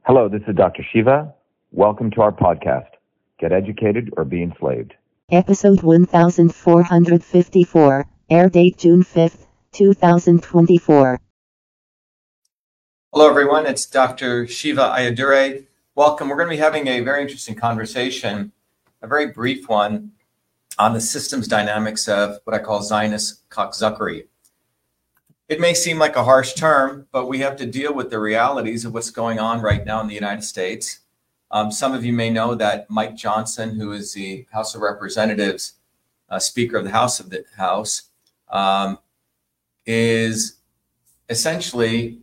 Hello, this is Dr. Shiva. Welcome to our podcast, Get Educated or Be Enslaved. Episode 1454, air date June 5th, 2024. Hello, everyone. It's Dr. Shiva Ayyadurai. Welcome. We're going to be having a very interesting conversation, a very brief one, on the systems dynamics of what I call Zionist cocksuckery. It may seem like a harsh term, but we have to deal with the realities of what's going on right now in the United States. Some of you may know that Mike Johnson, who is the House of Representatives Speaker of the House, is essentially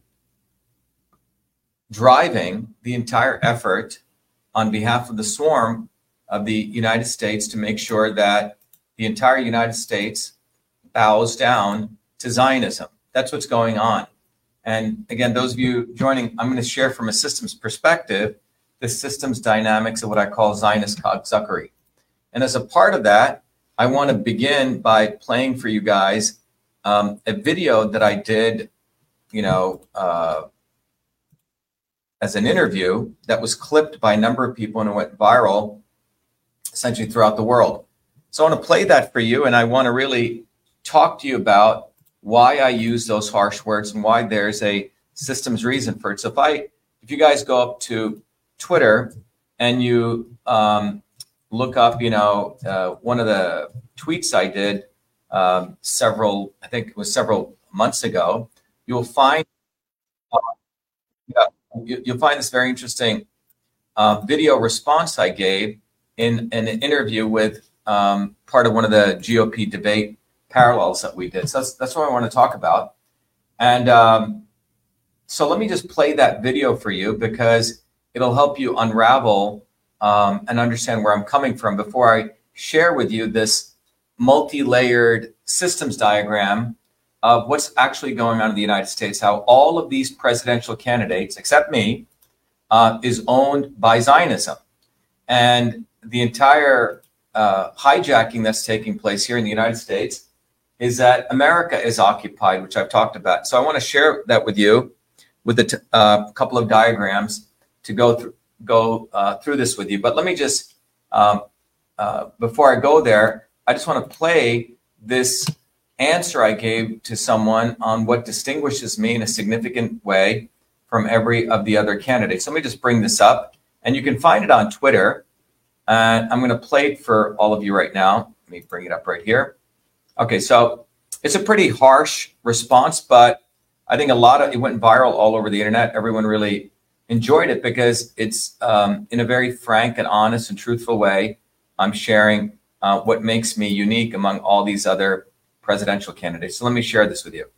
driving the entire effort on behalf of the swarm of the United States to make sure that the entire United States bows down to Zionism. That's what's going on. And again, those of you joining, I'm going to share from a systems perspective, the systems dynamics of what I call Zionist cocksuckery. And as a part of that, I want to begin by playing for you guys a video that I did, as an interview that was clipped by a number of people and it went viral essentially throughout the world. So I want to play that for you, and I want to really talk to you about why I use those harsh words and why there's a systems reason for it. So if you guys go up to Twitter and you look up, one of the tweets I did several months ago, you'll find this very interesting video response I gave in an interview with part of one of the GOP debate parallels that we did. So that's what I want to talk about. And so let me just play that video for you because it'll help you unravel and understand where I'm coming from before I share with you this multi-layered systems diagram of what's actually going on in the United States, how all of these presidential candidates, except me, is owned by Zionism. And the entire hijacking that's taking place here in the United States is that America is occupied, which I've talked about. So I want to share that with you with a couple of diagrams to go through this with you. But let me just, before I go there, I just want to play this answer I gave to someone on what distinguishes me in a significant way from every of the other candidates. So let me just bring this up, and you can find it on Twitter. And I'm going to play it for all of you right now. Let me bring it up right here. Okay, so it's a pretty harsh response, but I think it went viral all over the internet. Everyone really enjoyed it because it's in a very frank and honest and truthful way. I'm sharing what makes me unique among all these other presidential candidates. So let me share this with you.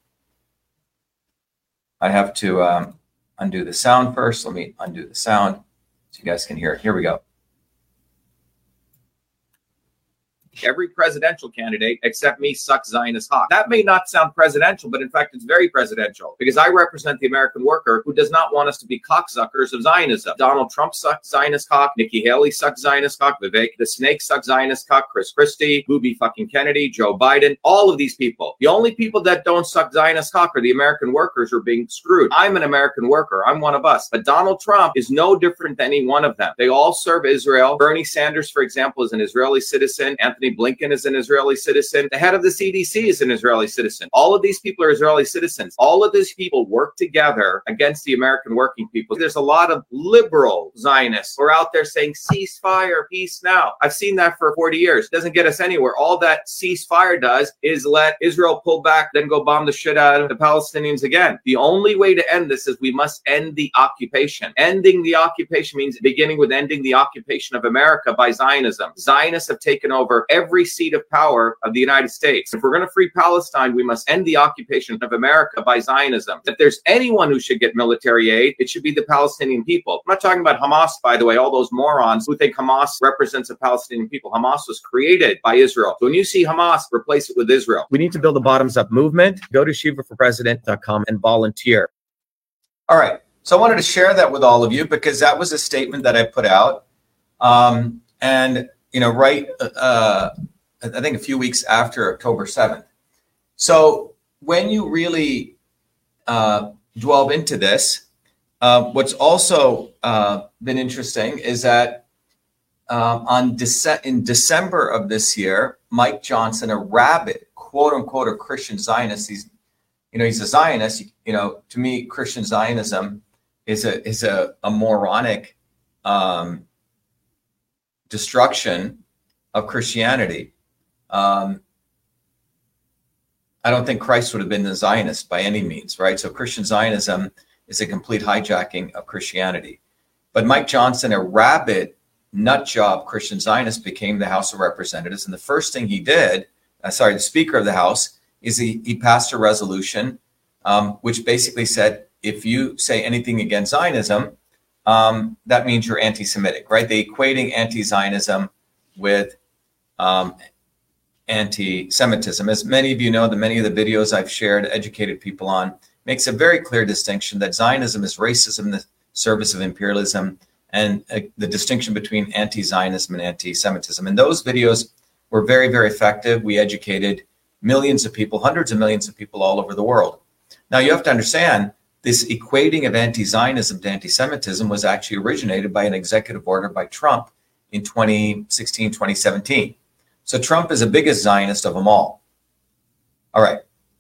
I have to undo the sound first. Let me undo the sound so you guys can hear it. Here we go. Every presidential candidate except me sucks Zionist cock. That may not sound presidential, but in fact, it's very presidential because I represent the American worker who does not want us to be cocksuckers of Zionism. Donald Trump sucks Zionist cock. Nikki Haley sucks Zionist cock. Vivek the Snake sucks Zionist cock. Chris Christie, Booby fucking Kennedy, Joe Biden, all of these people. The only people that don't suck Zionist cock are the American workers who are being screwed. I'm an American worker. I'm one of us. But Donald Trump is no different than any one of them. They all serve Israel. Bernie Sanders, for example, is an Israeli citizen. Anthony Blinken is an Israeli citizen. The head of the CDC is an Israeli citizen. All of these people are Israeli citizens. All of these people work together against the American working people. There's a lot of liberal Zionists who are out there saying ceasefire, peace now. I've seen that for 40 years. It doesn't get us anywhere. All that ceasefire does is let Israel pull back, then go bomb the shit out of the Palestinians again. The only way to end this is we must end the occupation. Ending the occupation means beginning with ending the occupation of America by Zionism. Zionists have taken over every seat of power of the United States. If we're going to free Palestine, we must end the occupation of America by Zionism. If there's anyone who should get military aid, it should be the Palestinian people. I'm not talking about Hamas, by the way, all those morons who think Hamas represents the Palestinian people. Hamas was created by Israel. So when you see Hamas, replace it with Israel. We need to build a bottoms-up movement. Go to shivaforpresident.com and volunteer. All right. So I wanted to share that with all of you because that was a statement that I put out. I think a few weeks after October 7th. So when you really delve into this, What's also been interesting is that in December of this year, Mike Johnson, a rabid, quote unquote, a Christian Zionist, he's a Zionist. To me, Christian Zionism is a moronic destruction of Christianity. I don't think Christ would have been the Zionist by any means, right? So Christian Zionism is a complete hijacking of Christianity. But Mike Johnson, a rabid nutjob Christian Zionist, became the House of Representatives. And the first thing he did, the Speaker of the House, is he passed a resolution which basically said, if you say anything against Zionism, that means you're anti-Semitic, right? They equating anti-Zionism with anti-Semitism. As many of you know, many of the videos I've shared, educated people on, makes a very clear distinction that Zionism is racism in the service of imperialism, and the distinction between anti-Zionism and anti-Semitism. And those videos were very, very effective. We educated millions of people, hundreds of millions of people all over the world. Now, you have to understand, this equating of anti-Zionism to anti-Semitism was actually originated by an executive order by Trump in 2016, 2017. So Trump is the biggest Zionist of them all. All right.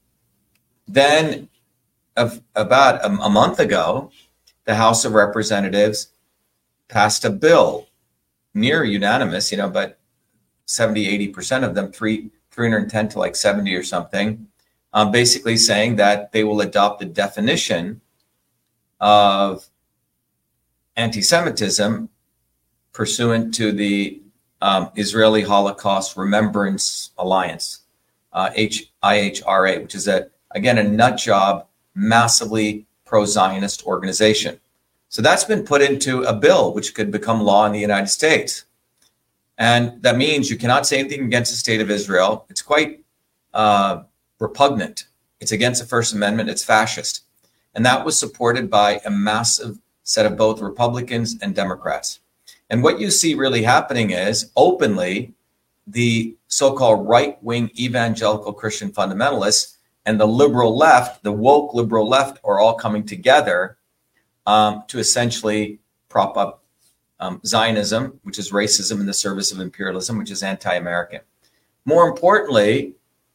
Then about a month ago, the House of Representatives passed a bill, near unanimous, but 70, 80% of them, 310 to like 70 or something, basically saying that they will adopt the definition of anti-Semitism pursuant to the Israeli Holocaust Remembrance Alliance, IHRA, which is again a nut job, massively pro-Zionist organization. So that's been put into a bill which could become law in the United States. And that means you cannot say anything against the state of Israel. It's quite repugnant. It's against the First Amendment. It's fascist. And that was supported by a massive set of both Republicans and Democrats. And what you see really happening is openly the so-called right-wing evangelical Christian fundamentalists and the liberal left, the woke liberal left, are all coming together to essentially prop up Zionism, which is racism in the service of imperialism, which is anti-American. More importantly,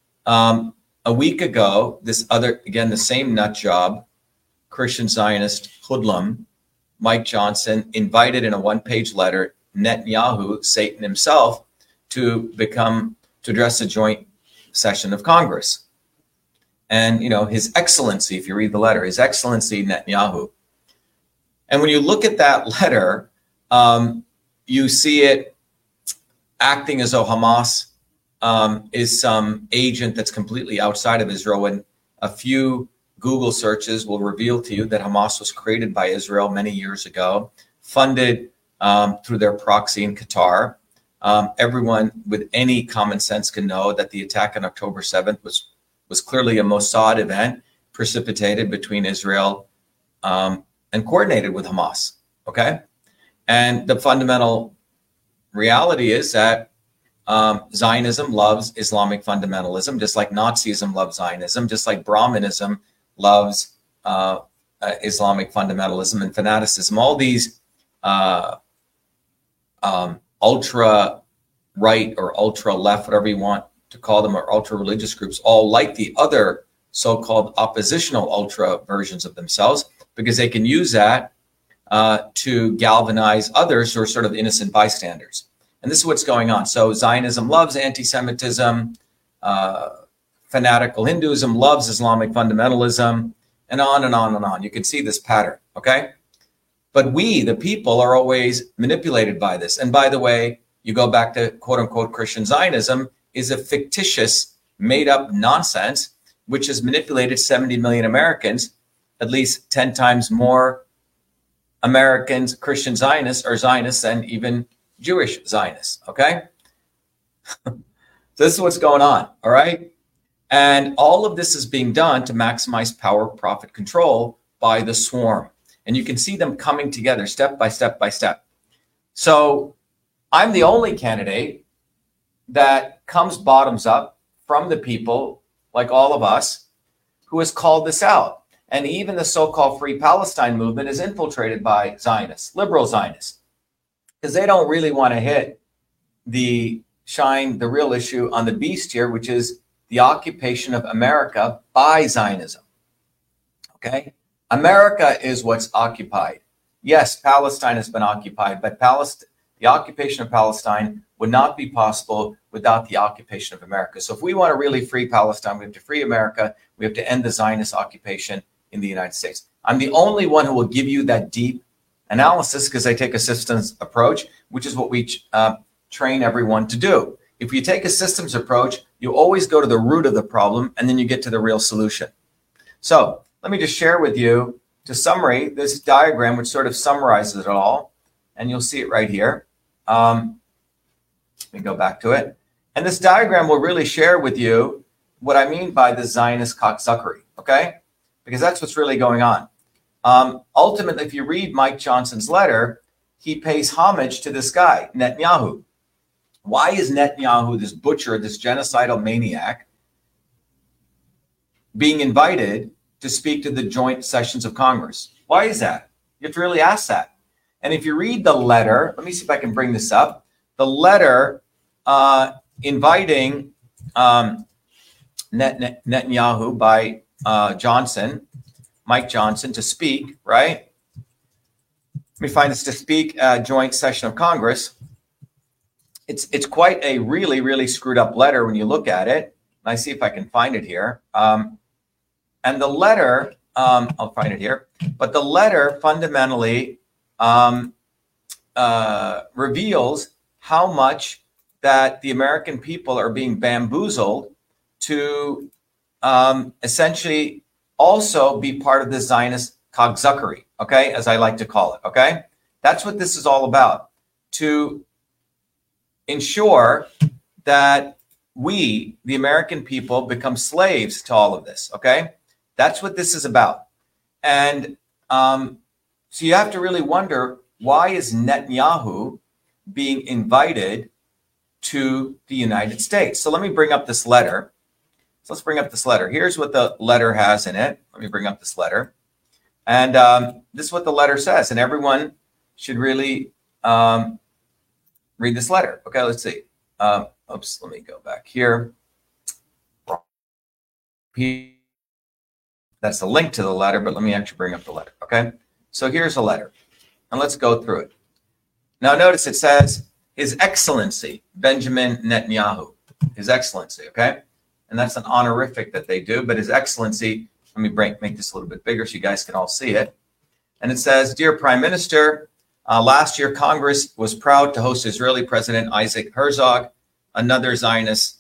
a week ago, the same nut job, Christian Zionist hoodlum, Mike Johnson, invited in a one-page letter Netanyahu, Satan himself, to address a joint session of Congress. And, His Excellency, if you read the letter, His Excellency Netanyahu. And when you look at that letter, you see it acting as though Hamas is some agent that's completely outside of Israel. And a few Google searches will reveal to you that Hamas was created by Israel many years ago, funded through their proxy in Qatar. Everyone with any common sense can know that the attack on October 7th was clearly a Mossad event precipitated between Israel and coordinated with Hamas. Okay. And the fundamental reality is that Zionism loves Islamic fundamentalism, just like Nazism loves Zionism, just like Brahmanism loves Islamic fundamentalism and fanaticism. All these ultra right or ultra left, whatever you want to call them, or ultra religious groups, all like the other so-called oppositional ultra versions of themselves, because they can use that to galvanize others who are sort of innocent bystanders. And this is what's going on. So Zionism loves anti-Semitism, fanatical Hinduism loves Islamic fundamentalism, and on and on and on. You can see this pattern, okay? But we, the people, are always manipulated by this. And by the way, you go back to quote-unquote Christian Zionism is a fictitious, made-up nonsense, which has manipulated 70 million Americans, at least 10 times more Americans, Christian Zionists, or Zionists than even Jewish Zionists, okay? So this is what's going on, all right? And all of this is being done to maximize power, profit, control by the swarm. And you can see them coming together step by step by step. So I'm the only candidate that comes bottoms up from the people, like all of us, who has called this out. And even the so-called Free Palestine movement is infiltrated by Zionists, liberal Zionists, because they don't really want to shine the real issue on the beast here, which is the occupation of America by Zionism. Okay? America is what's occupied. Yes, Palestine has been occupied, but the occupation of Palestine would not be possible without the occupation of America. So if we want to really free Palestine, we have to free America. We have to end the Zionist occupation in the United States. I'm the only one who will give you that deep analysis because I take a systems approach, which is what we train everyone to do. If you take a systems approach, you always go to the root of the problem and then you get to the real solution. So let me just share with you, to summary, this diagram, which sort of summarizes it all, and you'll see it right here. Let me go back to it. And this diagram will really share with you what I mean by the Zionist cocksuckery, okay? Because that's what's really going on. Ultimately, if you read Mike Johnson's letter, he pays homage to this guy, Netanyahu. Why is Netanyahu, this butcher, this genocidal maniac, being invited to speak to the joint sessions of Congress? Why is that? You have to really ask that. And if you read the letter, let me see if I can bring this up. The letter inviting Netanyahu by Mike Johnson, to speak, right? Let me find this, to speak joint session of Congress. It's quite a really, really screwed up letter when you look at it. I see if I can find it here. And the letter, I'll find it here, but the letter fundamentally reveals how much that the American people are being bamboozled to essentially also be part of the Zionist cocksuckery, okay, as I like to call it, okay? That's what this is all about, to ensure that we, the American people, become slaves to all of this, okay? That's what this is about. And so you have to really wonder, why is Netanyahu being invited to the United States? So let me bring up this letter. So let's bring up this letter. Here's what the letter has in it. Let me bring up this letter. And this is what the letter says. And everyone should really read this letter. Okay, let's see. Oops, let me go back here. That's the link to the letter, but let me actually bring up the letter. Okay, so here's the letter. And let's go through it. Now notice it says, His Excellency Benjamin Netanyahu. His Excellency, okay? And that's an honorific that they do, but His Excellency, let me make this a little bit bigger so you guys can all see it. And it says, Dear Prime Minister, last year Congress was proud to host Israeli President Isaac Herzog, another Zionist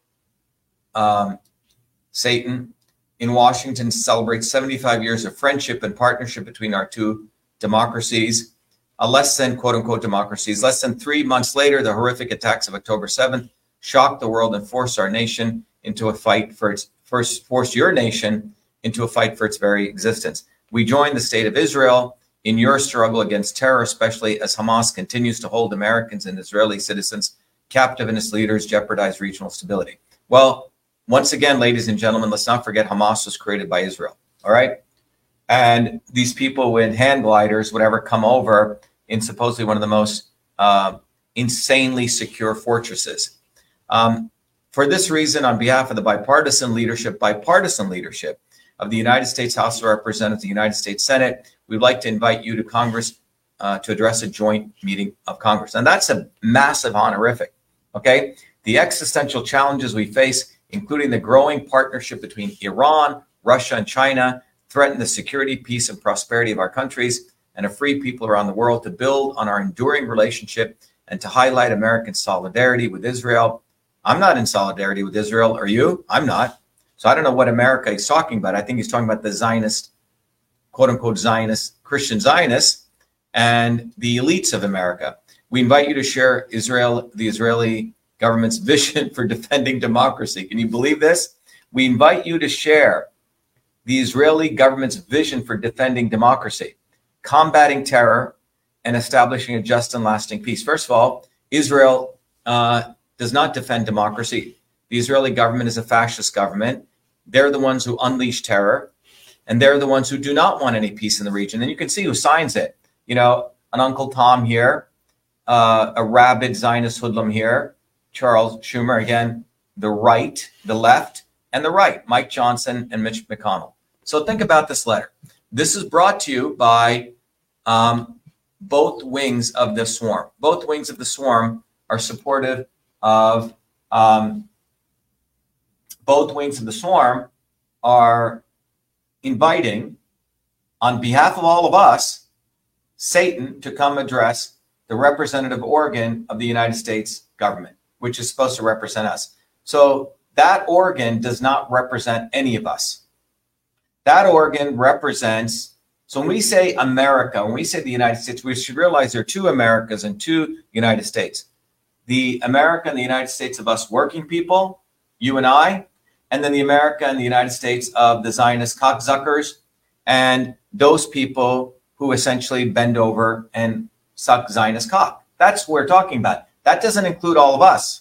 Satan, in Washington to celebrate 75 years of friendship and partnership between our two democracies. Less than, quote unquote, democracies. Less than 3 months later, the horrific attacks of October 7th shocked the world and forced our nation into a fight for its forced your nation into a fight for its very existence. We join the state of Israel in your struggle against terror, especially as Hamas continues to hold Americans and Israeli citizens captive and its leaders jeopardize regional stability. Well, once again, ladies and gentlemen, let's not forget Hamas was created by Israel. All right. And these people with hand gliders, whatever, come over in supposedly one of the most insanely secure fortresses. For this reason, on behalf of the bipartisan leadership of the United States House of Representatives, the United States Senate, we'd like to invite you to Congress to address a joint meeting of Congress. And that's a massive honorific, okay? The existential challenges we face, including the growing partnership between Iran, Russia, and China, threaten the security, peace, and prosperity of our countries and of free people around the world, to build on our enduring relationship and to highlight American solidarity with Israel. I'm not in solidarity with Israel. Are you? I'm not. So I don't know what America is talking about. I think he's talking about the Zionist, quote unquote, Zionist, Christian Zionists, and the elites of America. We invite you to share the Israeli government's vision for defending democracy. Can you believe this? We invite you to share the Israeli government's vision for defending democracy, combating terror, and establishing a just and lasting peace. First of all, Israel does not defend democracy. The Israeli government is a fascist government. They're the ones who unleash terror. And they're the ones who do not want any peace in the region. And you can see who signs it. You know, an Uncle Tom here, a rabid Zionist hoodlum here, Charles Schumer, again, the right, the left, and the right, Mike Johnson and Mitch McConnell. So think about this letter. This is brought to you by both wings of the swarm. Both wings of the swarm are supportive of, both wings of the swarm are inviting, on behalf of all of us, Satan to come address the representative organ of the United States government, which is supposed to represent us. So that organ does not represent any of us. That organ represents, so when we say America, when we say the United States, we should realize there are two Americas and two United States. The America and the United States of us working people, you and I, and then the America and the United States of the Zionist cocksuckers and those people who essentially bend over and suck Zionist cock. That's what we're talking about. That doesn't include all of us.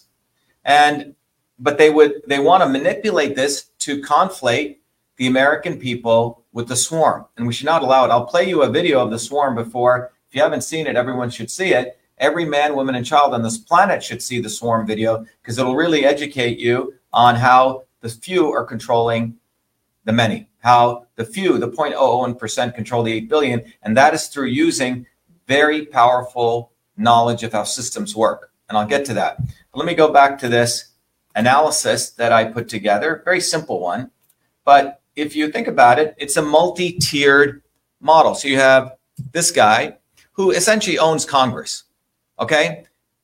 But they want to manipulate this to conflate the American people with the swarm, and we should not allow it. I'll play you a video of the swarm before. If you haven't seen it, everyone should see it. Every man, woman, and child on this planet should see the swarm video, because it'll really educate you on how the few are controlling the many, how the few, the 0.001% control the 8 billion, and that is through using very powerful knowledge of how systems work. And I'll get to that. But let me go back to this analysis that I put together, very simple one. But if you think about it, it's a multi-tiered model. So you have this guy who essentially owns Congress, okay?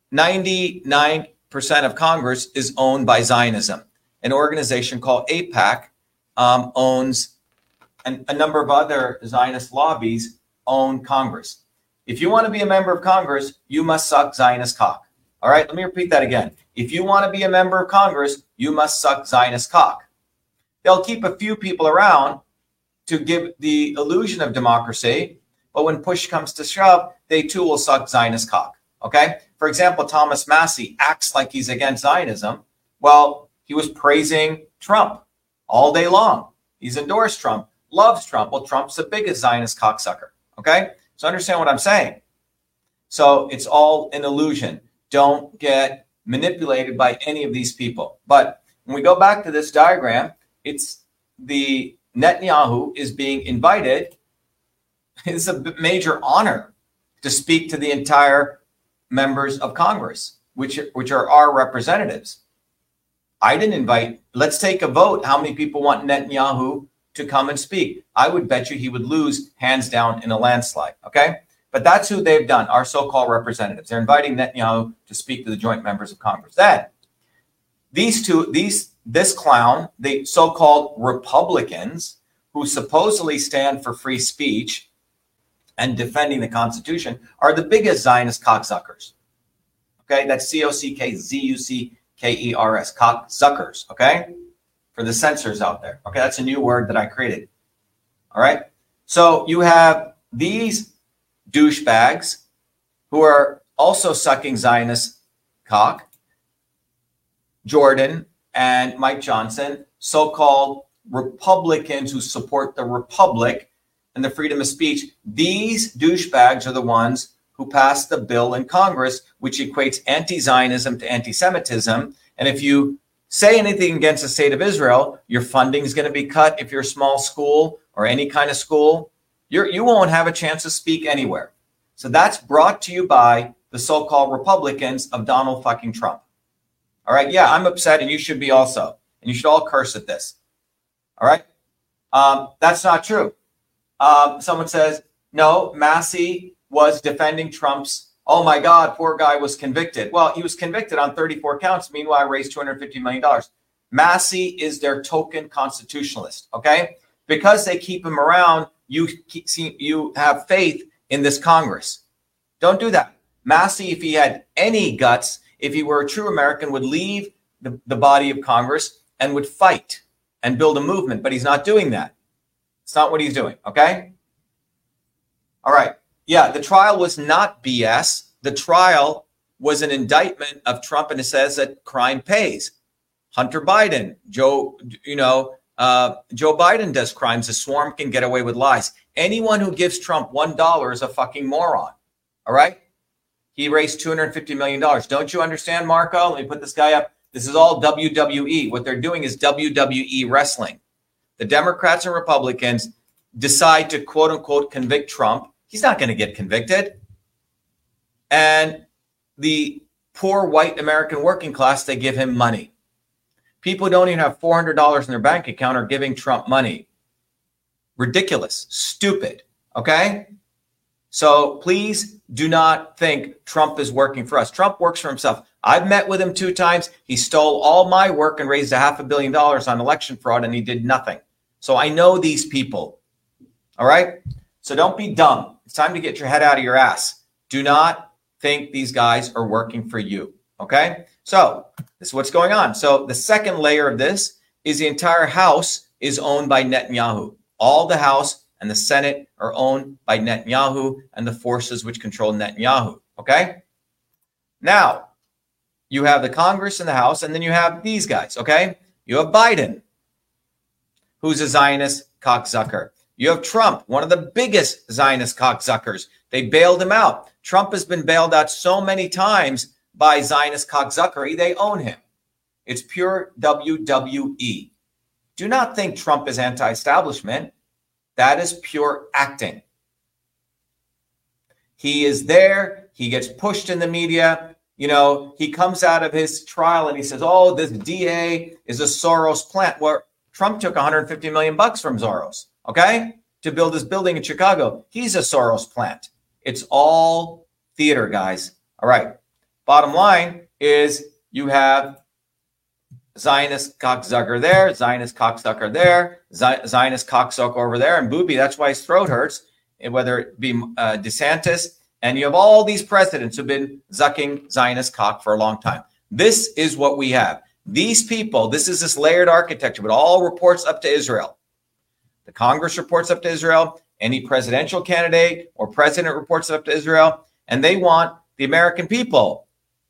99% of Congress is owned by Zionism. An organization called AIPAC owns, and a number of other Zionist lobbies own Congress. If you want to be a member of Congress, you must suck Zionist cock. All right, let me repeat that again. If you want to be a member of Congress, you must suck Zionist cock. They'll keep a few people around to give the illusion of democracy, but when push comes to shove, they too will suck Zionist cock. Okay? For example, Thomas Massie acts like he's against Zionism. Well, he was praising Trump all day long. He's endorsed Trump, loves Trump. Well, Trump's the biggest Zionist cocksucker. Okay? So understand what I'm saying. So it's all an illusion. Don't get manipulated by any of these people. But when we go back to this diagram, it's the Netanyahu is being invited. It's a major honor to speak to the entire members of Congress, which are our representatives. I didn't invite. Let's take a vote. How many people want Netanyahu to come and speak? I would bet you he would lose hands down in a landslide. Okay. But that's who they've done, our so-called representatives. They're inviting Netanyahu to speak to the joint members of Congress. Then this clown, the so-called Republicans, who supposedly stand for free speech and defending the Constitution, are the biggest Zionist cocksuckers. Okay, that's COCKZUCKERS, cocksuckers. Okay, for the censors out there. Okay, that's a new word that I created. All right, so you have these douchebags who are also sucking Zionist cock, Jordan and Mike Johnson, so-called Republicans who support the Republic and the freedom of speech. These douchebags are the ones who passed the bill in Congress, which equates anti-Zionism to anti-Semitism. And if you say anything against the state of Israel, your funding is going to be cut. If you're a small school or any kind of school, you won't have a chance to speak anywhere. So that's brought to you by the so-called Republicans of Donald fucking Trump. All right. Yeah, I'm upset, and you should be also. And you should all curse at this. All right. That's not true. Someone says, no, Massie was defending Trump's, oh my God, poor guy was convicted. Well, he was convicted on 34 counts. Meanwhile, raised $250 million. Massie is their token constitutionalist. Okay. Because they keep him around, you have faith in this Congress. Don't do that. Massie, if he had any guts, if he were a true American, would leave the body of Congress and would fight and build a movement, but he's not doing that. It's not what he's doing, okay? All right. Yeah, the trial was not BS. The trial was an indictment of Trump, and it says that crime pays. Hunter Biden, Joe, Joe Biden does crimes. The swarm can get away with lies. Anyone who gives Trump $1 is a fucking moron. All right? He raised $250 million. Don't you understand, Marco? Let me put this guy up. This is all WWE. What they're doing is WWE wrestling. The Democrats and Republicans decide to, quote unquote, convict Trump. He's not going to get convicted. And the poor white American working class, they give him money. People who don't even have $400 in their bank account are giving Trump money. Ridiculous. Stupid. Okay? So please do not think Trump is working for us. Trump works for himself. I've met with him 2 times. He stole all my work and raised $500 million on election fraud, and he did nothing. So I know these people. All right? So don't be dumb. It's time to get your head out of your ass. Do not think these guys are working for you. Okay? So this is what's going on. So the second layer of this is the entire House is owned by Netanyahu. All the House and the Senate are owned by Netanyahu and the forces which control Netanyahu. Okay? Now, you have the Congress and the House, and then you have these guys. Okay? You have Biden, who's a Zionist cocksucker. You have Trump, one of the biggest Zionist cocksuckers. They bailed him out. Trump has been bailed out so many times by Zionist cocksuckery, they own him. It's pure WWE. Do not think Trump is anti-establishment. That is pure acting. He is there. He gets pushed in the media. You know, he comes out of his trial and he says, oh, this DA is a Soros plant. Well, Trump took $150 million from Soros, okay, to build this building in Chicago. He's a Soros plant. It's all theater, guys. All right. Bottom line is you have Zionist cocksucker there, Zionist cocksucker there, Zionist cocksucker over there, and Booby, that's why his throat hurts, whether it be DeSantis, and you have all these presidents who've been zucking Zionist cock for a long time. This is what we have. These people, this is this layered architecture, but all reports up to Israel. The Congress reports up to Israel, any presidential candidate or president reports up to Israel, and they want the American people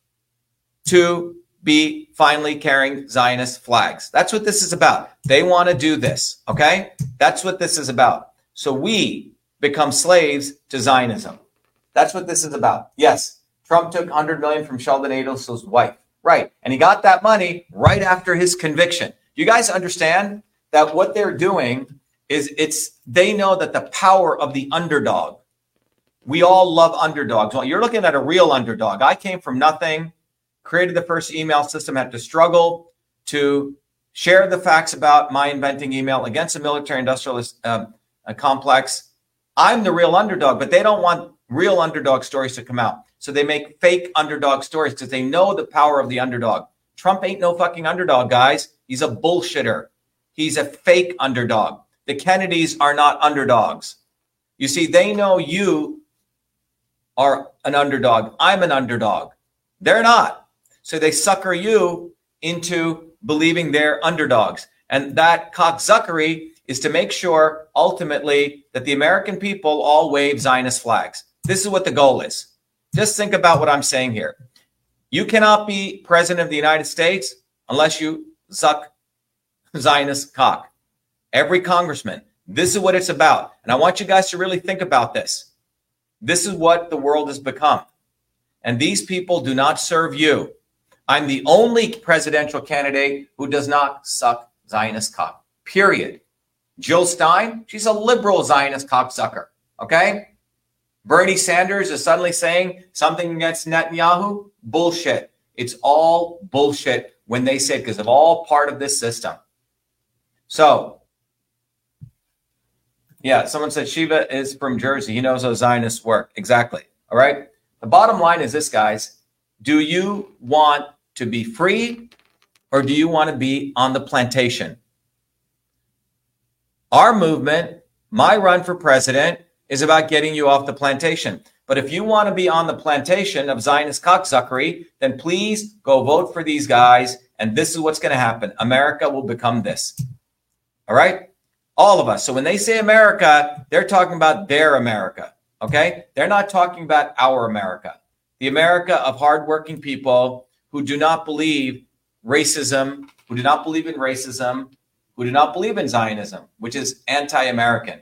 to be finally carrying Zionist flags. That's what this is about. They want to do this, okay? That's what this is about. So we become slaves to Zionism. That's what this is about. Yes, Trump took $100 million from Sheldon Adelson's wife. Right. And he got that money right after his conviction. You guys understand that what they're doing is they know that the power of the underdog. We all love underdogs. Well, you're looking at a real underdog. I came from nothing, created the first email system, had to struggle to share the facts about my inventing email against a military industrialist complex. I'm the real underdog, but they don't want real underdog stories to come out. So they make fake underdog stories because they know the power of the underdog. Trump ain't no fucking underdog, guys. He's a bullshitter. He's a fake underdog. The Kennedys are not underdogs. You see, they know you are an underdog. I'm an underdog. They're not. So they sucker you into believing they're underdogs. And that cocksuckery is to make sure, ultimately, that the American people all wave Zionist flags. This is what the goal is. Just think about what I'm saying here. You cannot be president of the United States unless you suck Zionist cock. Every congressman. This is what it's about. And I want you guys to really think about this. This is what the world has become. And these people do not serve you. I'm the only presidential candidate who does not suck Zionist cock. Period. Jill Stein, she's a liberal Zionist cocksucker. Okay? Bernie Sanders is suddenly saying something against Netanyahu. Bullshit. It's all bullshit when they say it because of all part of this system. So, yeah, someone said Shiva is from Jersey. He knows how Zionists work. Exactly. All right. The bottom line is this, guys. Do you want to be free or do you want to be on the plantation? Our movement, my run for president, is about getting you off the plantation. But if you want to be on the plantation of Zionist cocksuckery, then please go vote for these guys. And this is what's going to happen. America will become this. All right? All of us. So when they say America, they're talking about their America. Okay? They're not talking about our America. The America of hardworking people who do not believe racism, who do not believe in racism, who who do not believe in Zionism, which is anti-American.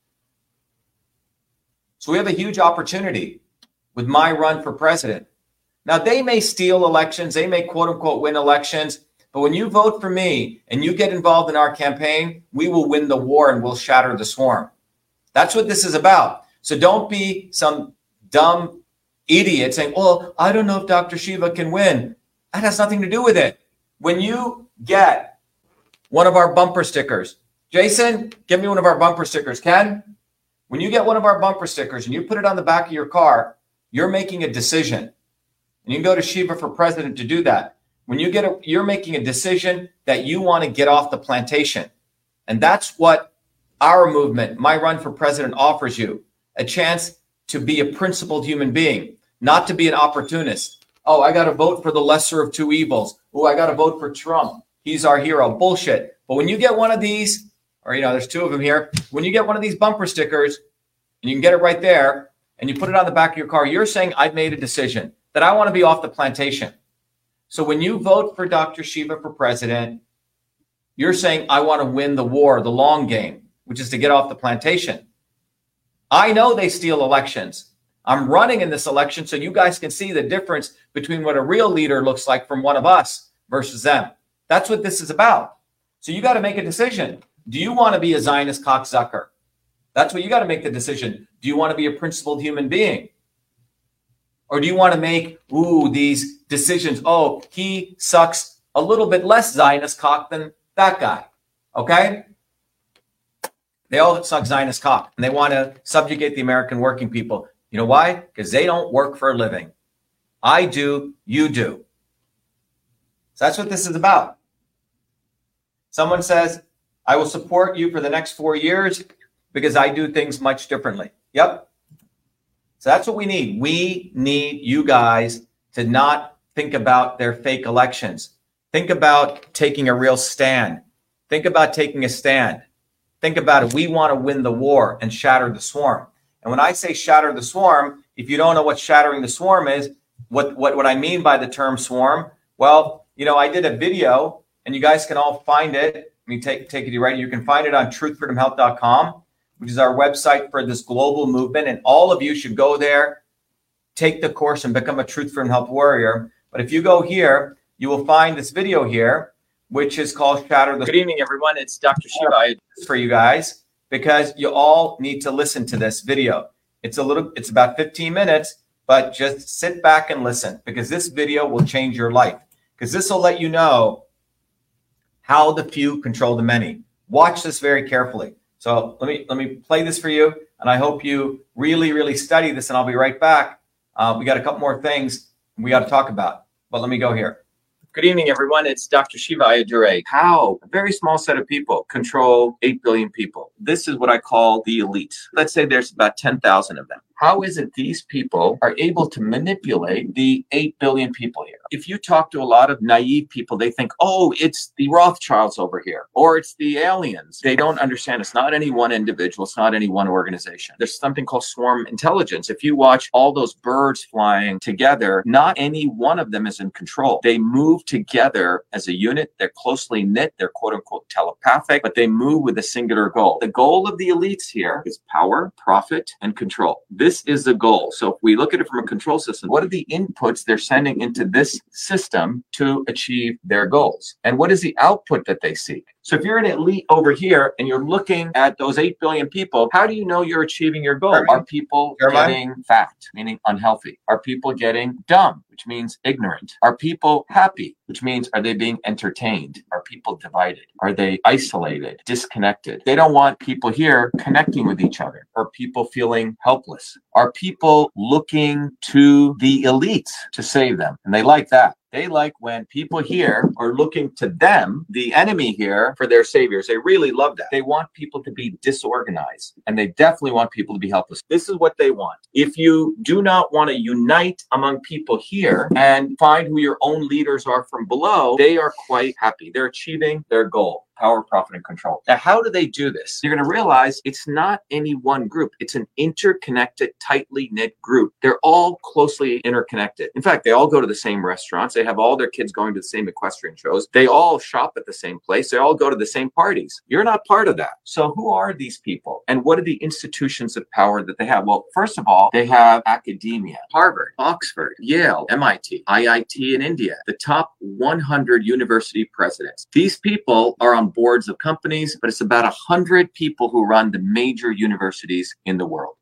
So we have a huge opportunity with my run for president. Now, they may steal elections. They may, quote unquote, win elections. But when you vote for me and you get involved in our campaign, we will win the war and we'll shatter the swarm. That's what this is about. So don't be some dumb idiot saying, well, I don't know if Dr. Shiva can win. That has nothing to do with it. When you get one of our bumper stickers, Jason, give me one of our bumper stickers, Ken. When you get one of our bumper stickers and you put it on the back of your car, you're making a decision. And you can go to Shiva for President to do that. When you you're making a decision that you want to get off the plantation. And that's what our movement, My Run for President, offers you. A chance to be a principled human being, not to be an opportunist. Oh, I got to vote for the lesser of two evils. Oh, I got to vote for Trump. He's our hero. Bullshit. But when you get one of these, or, there's two of them here. When you get one of these bumper stickers, and you can get it right there, and you put it on the back of your car, you're saying, I've made a decision that I want to be off the plantation. So when you vote for Dr. Shiva for president, you're saying, I want to win the war, the long game, which is to get off the plantation. I know they steal elections. I'm running in this election so you guys can see the difference between what a real leader looks like from one of us versus them. That's what this is about. So you got to make a decision. Do you want to be a Zionist cocksucker? That's what you got to make the decision. Do you want to be a principled human being? Or do you want to make, these decisions? Oh, he sucks a little bit less Zionist cock than that guy. Okay? They all suck Zionist cock, and they want to subjugate the American working people. You know why? Because they don't work for a living. I do, you do. So that's what this is about. Someone says, I will support you for the next 4 years because I do things much differently. Yep. So that's what we need. We need you guys to not think about their fake elections. Think about taking a real stand. Think about taking a stand. Think about it. We want to win the war and shatter the swarm. And when I say shatter the swarm, if you don't know what shattering the swarm is, what I mean by the term swarm, well, I did a video, and you guys can all find it. Let me take it right. You can find it on truthfreedomhealth.com, which is our website for this global movement. And all of you should go there, take the course, and become a Truth Freedom Health warrior. But if you go here, you will find this video here, which is called Shatter the. Good evening, everyone. It's Dr. Shiva for you guys, because you all need to listen to this video. It's about 15 minutes, but just sit back and listen, because this video will change your life, because this will let you know how the few control the many. Watch this very carefully. So let me play this for you, and I hope you really, really study this, and I'll be right back. We got a couple more things we got to talk about, but let me go here. Good evening, everyone. It's Dr. Shiva Ayyadurai. How a very small set of people control 8 billion people. This is what I call the elite. Let's say there's about 10,000 of them. How is it these people are able to manipulate the 8 billion people here? If you talk to a lot of naive people, they think, oh, it's the Rothschilds over here, or it's the aliens. They don't understand. It's not any one individual. It's not any one organization. There's something called swarm intelligence. If you watch all those birds flying together, not any one of them is in control. They move together as a unit. They're closely knit. They're quote unquote telepathic, but they move with a singular goal. The goal of the elites here is power, profit, and control. This is the goal. So if we look at it from a control system, what are the inputs they're sending into this system to achieve their goals? And what is the output that they seek? So if you're an elite over here and you're looking at those 8 billion people, how do you know you're achieving your goal? Are people getting fat, meaning unhealthy? Are people getting dumb, which means ignorant? Are people happy, which means are they being entertained? Are people divided? Are they isolated, disconnected? They don't want people here connecting with each other. Are people feeling helpless? Are people looking to the elites to save them? And they like that. They like when people here are looking to them, the enemy here, for their saviors. They really love that. They want people to be disorganized, and they definitely want people to be helpless. This is what they want. If you do not want to unite among people here and find who your own leaders are from below, they are quite happy. They're achieving their goal. power, profit, and control. Now, how do they do this? You're going to realize it's not any one group. It's an interconnected, tightly knit group. They're all closely interconnected. In fact, they all go to the same restaurants. They have all their kids going to the same equestrian shows. They all shop at the same place. They all go to the same parties. You're not part of that. So who are these people? And what are the institutions of power that they have? Well, first of all, they have academia, Harvard, Oxford, Yale, MIT, IIT in India, the top 100 university presidents. These people are on boards of companies, but it's about 100 people who run the major universities in the world.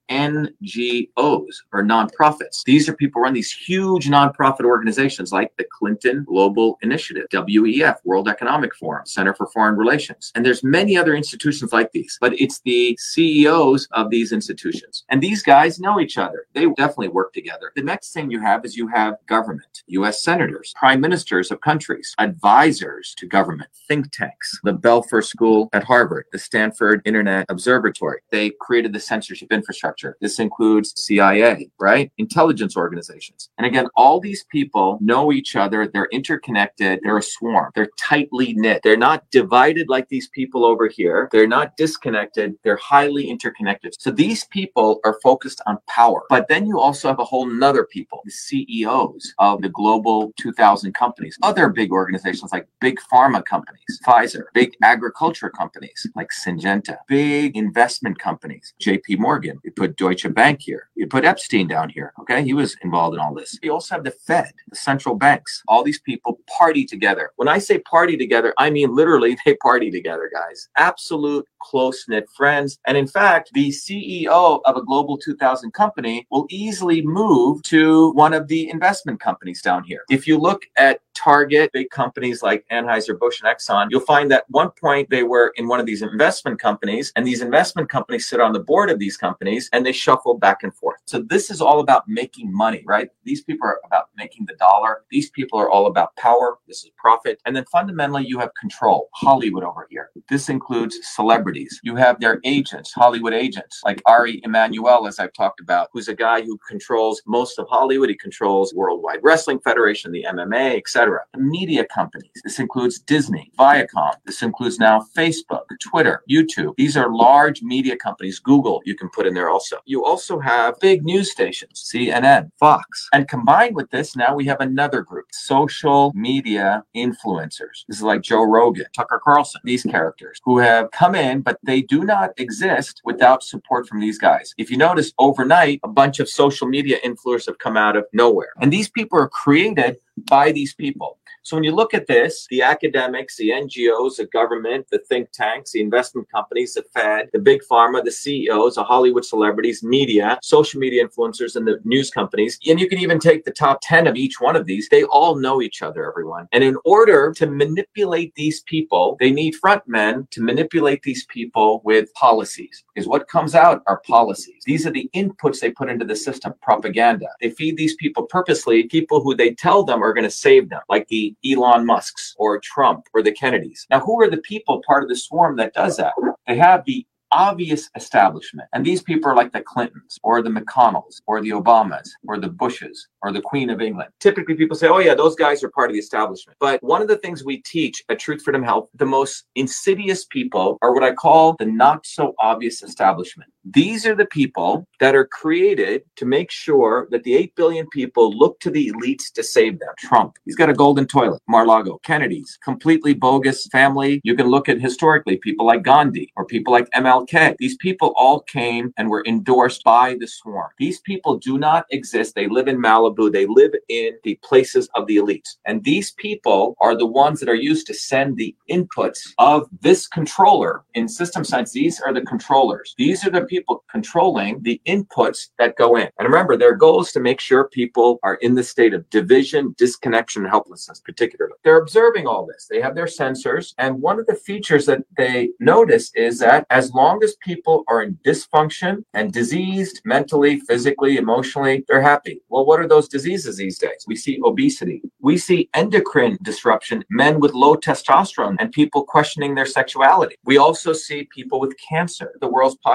NGOs or nonprofits. These are people who run these huge nonprofit organizations like the Clinton Global Initiative, WEF, World Economic Forum, Center for Foreign Relations. And there's many other institutions like these, but it's the CEOs of these institutions. And these guys know each other. They definitely work together. The next thing you have is you have government, US senators, prime ministers of countries, advisors to government, think tanks, the Belfer School at Harvard, the Stanford Internet Observatory. They created the censorship infrastructure. This includes CIA, right? Intelligence organizations. And again, all these people know each other. They're interconnected. They're a swarm. They're tightly knit. They're not divided like these people over here. They're not disconnected. They're highly interconnected. So these people are focused on power. But then you also have a whole nother people, the CEOs of the global 2,000 companies, other big organizations like big pharma companies, Pfizer, big agriculture companies like Syngenta, big investment companies, JP Morgan. You put Deutsche Bank here. You put Epstein down here. Okay. He was involved in all this. You also have the Fed, the central banks. All these people party together. When I say party together, I mean literally they party together, guys. Absolute close-knit friends. And in fact, the CEO of a global 2,000 company will easily move to one of the investment companies down here. If you look at Target, big companies like Anheuser-Busch and Exxon, you'll find that at one point they were in one of these investment companies, and these investment companies sit on the board of these companies and they shuffle back and forth. So this is all about making money, right? These people are about making the dollar. These people are all about power. This is profit. And then fundamentally, you have control. Hollywood over here. This includes celebrities. You have their agents, Hollywood agents, like Ari Emanuel, as I've talked about, who's a guy who controls most of Hollywood. He controls Worldwide Wrestling Federation, the MMA, etc. The media companies. This includes Disney, Viacom. This includes now Facebook, Twitter, YouTube. These are large media companies. Google, you can put in there also. You also have big news stations, CNN, Fox. And combined with this, now we have another group, social media influencers. This is like Joe Rogan, Tucker Carlson, these characters who have come in, but they do not exist without support from these guys. If you notice, overnight, a bunch of social media influencers have come out of nowhere. And these people are created by these people. So when you look at this, the academics, the NGOs, the government, the think tanks, the investment companies, the Fed, the big pharma, the CEOs, the Hollywood celebrities, media, social media influencers, and the news companies, and you can even take the top 10 of each one of these, they all know each other, everyone. And in order to manipulate these people, they need front men to manipulate these people with policies. Because what comes out are policies. These are the inputs they put into the system, propaganda. They feed these people purposely, people who they tell them are going to save them, like the Elon Musks or Trump or the Kennedys. Now, who are the people part of the swarm that does that? They have the obvious establishment. And these people are like the Clintons or the McConnells or the Obamas or the Bushes or the Queen of England. Typically people say, oh yeah, those guys are part of the establishment. But one of the things we teach at Truth Freedom Health, the most insidious people are what I call the not so obvious establishment. These are the people that are created to make sure that the 8 billion people look to the elites to save them. Trump, he's got a golden toilet. Mar-a-Lago, Kennedy's, completely bogus family. You can look at historically people like Gandhi or people like MLK. These people all came and were endorsed by the swarm. These people do not exist. They live in Malibu. They live in the places of the elites. And these people are the ones that are used to send the inputs of this controller. In system science, these are the controllers. These are the people controlling the inputs that go in. And remember, their goal is to make sure people are in the state of division, disconnection, and helplessness, particularly. They're observing all this. They have their sensors. And one of the features that they notice is that as long as people are in dysfunction and diseased mentally, physically, emotionally, they're happy. Well, what are those diseases these days? We see obesity. We see endocrine disruption, men with low testosterone, and people questioning their sexuality. We also see people with cancer. The world's population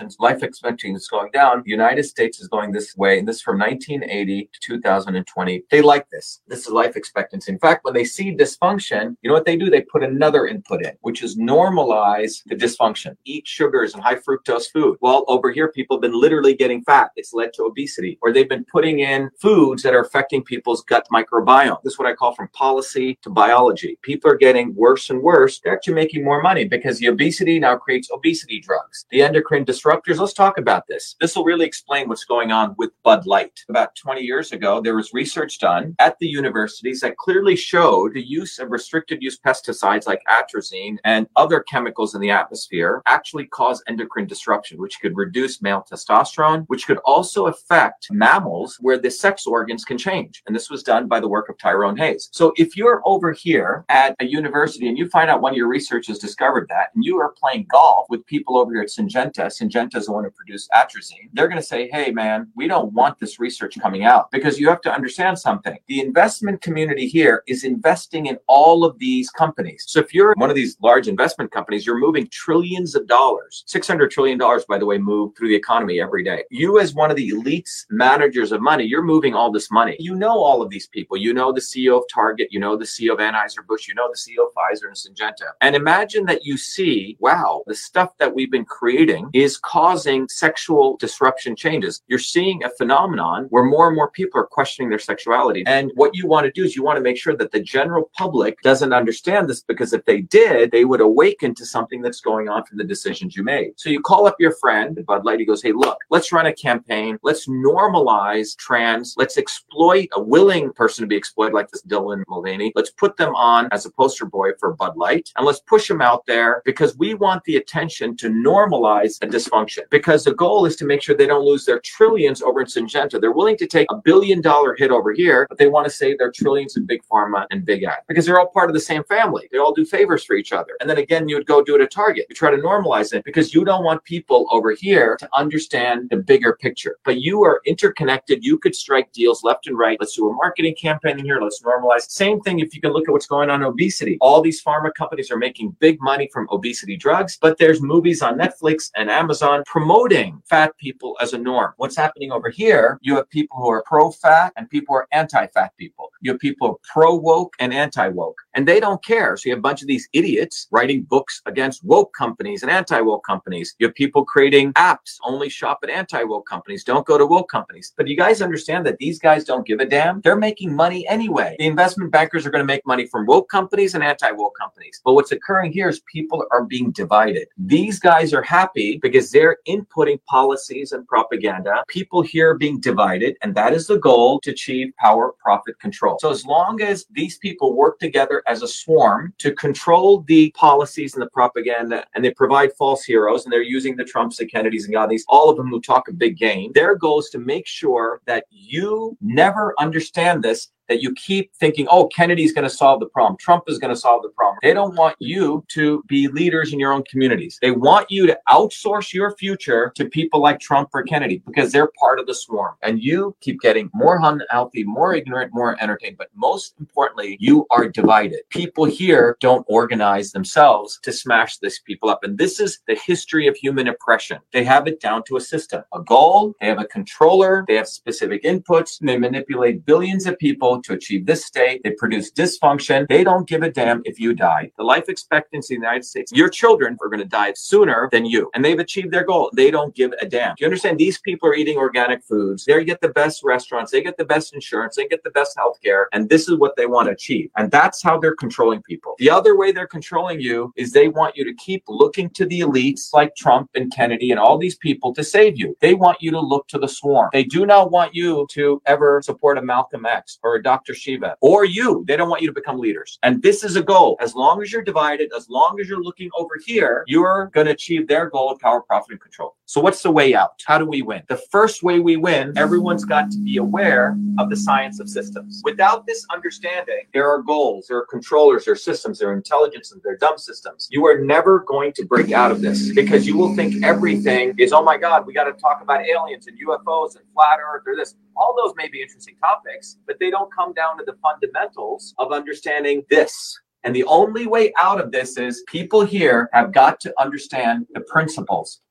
generations, life expectancy is going down. The United States is going this way, and this is from 1980 to 2020. They like this. This is life expectancy. In fact, when they see dysfunction, you know what they do? They put another input in, which is normalize the dysfunction. Eat sugars and high fructose food. Well, over here, people have been literally getting fat. It's led to obesity. Or they've been putting in foods that are affecting people's gut microbiome. This is what I call from policy to biology. People are getting worse and worse. They're actually making more money because the obesity now creates obesity drugs. The endocrine disruptors, let's talk about this. This will really explain what's going on with Bud Light. About 20 years ago, there was research done at the universities that clearly showed the use of restricted use pesticides like atrazine and other chemicals in the atmosphere actually cause endocrine disruption, which could reduce male testosterone, which could also affect mammals where the sex organs can change. And this was done by the work of Tyrone Hayes. So if you're over here at a university and you find out one of your researchers discovered that, and you are playing golf with people over here at Syngenta is the one who produced atrazine, they're going to say, hey, man, we don't want this research coming out, because you have to understand something. The investment community here is investing in all of these companies. So if you're one of these large investment companies, you're moving trillions of dollars. $600 trillion, by the way, move through the economy every day. You, as one of the elites managers of money, you're moving all this money. You know all of these people. You know the CEO of Target. You know the CEO of Anheuser-Busch. You know the CEO of Pfizer and Syngenta. And imagine that you see, wow, the stuff that we've been creating is causing sexual disruption changes. You're seeing a phenomenon where more and more people are questioning their sexuality. And what you want to do is you want to make sure that the general public doesn't understand this, because if they did, they would awaken to something that's going on from the decisions you made. So you call up your friend, Bud Light, he goes, hey, look, let's run a campaign. Let's normalize trans. Let's exploit a willing person to be exploited like this Dylan Mulvaney. Let's put them on as a poster boy for Bud Light, and let's push them out there, because we want the attention to normalize a dysfunction, because the goal is to make sure they don't lose their trillions over in Syngenta. They're willing to take $1 billion hit over here, but they want to save their trillions in Big Pharma and Big Ag, because they're all part of the same family. They all do favors for each other. And then again, you would go do it at Target. You try to normalize it because you don't want people over here to understand the bigger picture. But you are interconnected. You could strike deals left and right. Let's do a marketing campaign in here. Let's normalize. Same thing if you can look at what's going on in obesity. All these pharma companies are making big money from obesity drugs, but there's movies on Netflix and Amazon promoting fat people as a norm. What's happening over here, you have people who are pro-fat and people who are anti-fat people. You have people who are pro-woke and anti-woke, and they don't care. So you have a bunch of these idiots writing books against woke companies and anti-woke companies. You have people creating apps, only shop at anti-woke companies, don't go to woke companies. But you guys understand that these guys don't give a damn? They're making money anyway. The investment bankers are going to make money from woke companies and anti-woke companies. But what's occurring here is people are being divided. These guys are happy because they're inputting policies and propaganda. People here are being divided, and that is the goal, to achieve power, profit, control. So as long as these people work together as a swarm to control the policies and the propaganda, and they provide false heroes, and they're using the Trumps, the Kennedys, and Gandhis, all of them who talk a big game, their goal is to make sure that you never understand this, that you keep thinking, oh, Kennedy's going to solve the problem. Trump is going to solve the problem. They don't want you to be leaders in your own communities. They want you to outsource your future to people like Trump or Kennedy, because they're part of the swarm. And you keep getting more unhealthy, more ignorant, more entertained. But most importantly, you are divided. People here don't organize themselves to smash these people up. And this is the history of human oppression. They have it down to a system, a goal. They have a controller. They have specific inputs. And they manipulate billions of people to achieve this state. They produce dysfunction. They don't give a damn if you die. The life expectancy in the United States, your children are going to die sooner than you. And they've achieved their goal. They don't give a damn. Do you understand? These people are eating organic foods. They get the best restaurants. They get the best insurance. They get the best healthcare. And this is what they want to achieve. And that's how they're controlling people. The other way they're controlling you is they want you to keep looking to the elites like Trump and Kennedy and all these people to save you. They want you to look to the swarm. They do not want you to ever support a Malcolm X or a Dr. Shiva or you. They don't want you to become leaders. And this is a goal. As long as you're divided, as long as you're looking over here, you're going to achieve their goal of power, profit, and control. So what's the way out? How do we win? The first way we win, everyone's got to be aware of the science of systems. Without this understanding, there are goals, there are controllers, there are systems, there are intelligences, there are dumb systems. You are never going to break out of this, because you will think everything is, oh my God, we got to talk about aliens and UFOs and flat earth or this. All those may be interesting topics, but they don't come down to the fundamentals of understanding this. And the only way out of this is people here have got to understand the principles.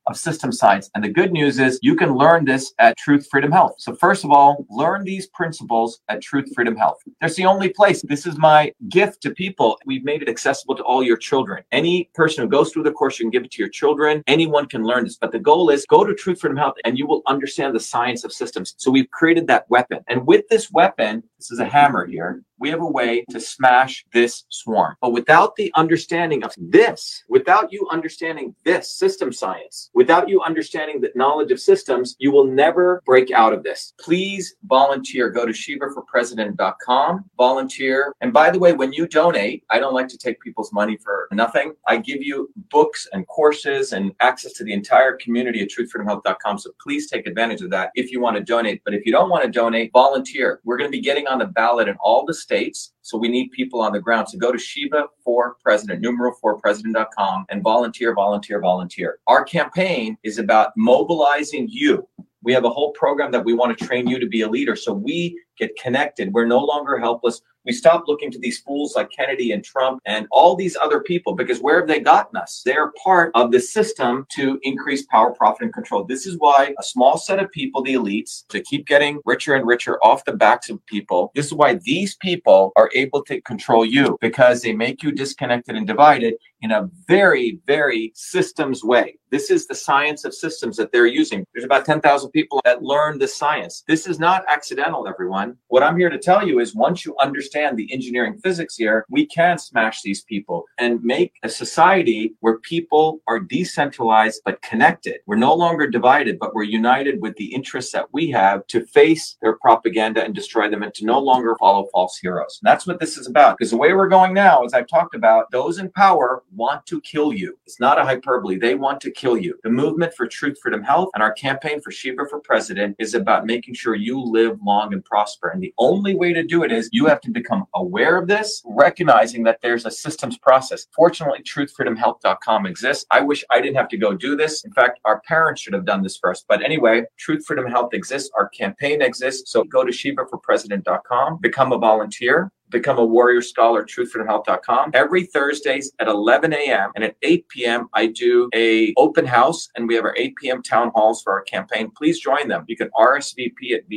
of system science. And the good news is you can learn this at Truth Freedom Health. So first of all, learn these principles at Truth Freedom Health. That's the only place. This is my gift to people. We've made it accessible to all your children. Any person who goes through the course, you can give it to your children. Anyone can learn this. But the goal is go to Truth Freedom Health and you will understand the science of systems. So we've created that weapon. And with this weapon, this is a hammer here, we have a way to smash this swarm. But without the understanding of this, without you understanding this system science, without you understanding the knowledge of systems, you will never break out of this. Please volunteer. Go to shivaforpresident.com, volunteer. And by the way, when you donate, I don't like to take people's money for nothing. I give you books and courses and access to the entire community at truthfreedomhealth.com. So please take advantage of that if you want to donate. But if you don't want to donate, volunteer. We're going to be getting on the ballot in all the states. So we need people on the ground. So go to Shiva for President, numeral4president.com and volunteer, volunteer, volunteer. Our campaign is about mobilizing you. We have a whole program that we want to train you to be a leader. So we get connected. We're no longer helpless. We stop looking to these fools like Kennedy and Trump and all these other people, because where have they gotten us? They're part of the system to increase power, profit, and control. This is why a small set of people, the elites, to keep getting richer and richer off the backs of people. This is why these people are able to control you, because they make you disconnected and divided in a very, very systems way. This is the science of systems that they're using. There's about 10,000 people that learn the science. This is not accidental, everyone. What I'm here to tell you is once you understand the engineering physics here, we can smash these people and make a society where people are decentralized but connected. We're no longer divided, but we're united with the interests that we have to face their propaganda and destroy them and to no longer follow false heroes. And that's what this is about. Because the way we're going now, as I've talked about, those in power want to kill you. It's not a hyperbole. They want to kill you. The movement for Truth, Freedom, Health and our campaign for Shiva for President is about making sure you live long and prosper. And the only way to do it is you have to become aware of this, recognizing that there's a systems process. Fortunately, truthfreedomhealth.com exists. I wish I didn't have to go do this. In fact, our parents should have done this first. But anyway, Truth Freedom Health exists. Our campaign exists. So go to shivaforpresident.com, become a volunteer, become a warrior scholar, truthfreedomhealth.com. Every Thursdays at 11 a.m. and at 8 p.m. I do a open house, and we have our 8 p.m. town halls for our campaign. Please join them. You can RSVP at